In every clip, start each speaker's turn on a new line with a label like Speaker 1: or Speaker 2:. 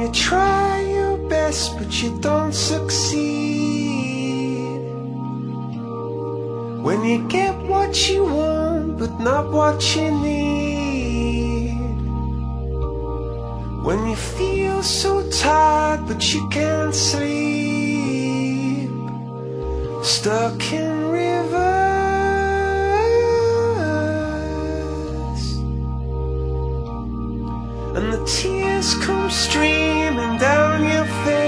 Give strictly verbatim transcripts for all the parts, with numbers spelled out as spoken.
Speaker 1: you try your best but you don't succeed, when you get what you want but not what you need, when you feel so tired but you can't sleep, stuck in reverse, and the tears come streaming down your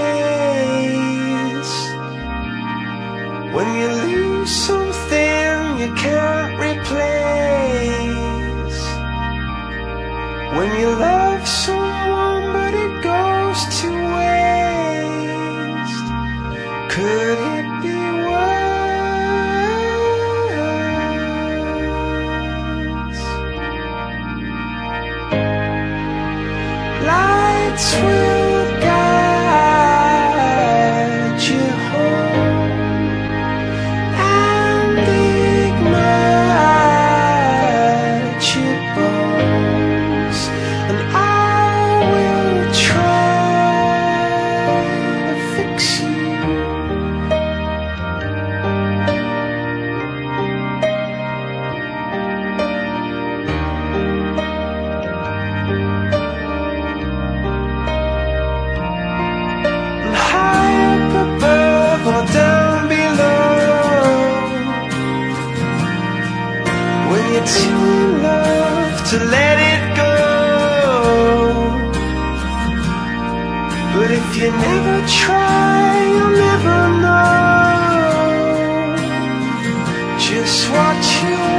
Speaker 1: face, when you lose something you can't replace, when you love someone but it goes to waste. Could it be worse? Lights will guide you home and ignite your bones, and I will try to fix you. And high up above or down below, when you're too in love to let it go, but if you never try, you'll never know just what you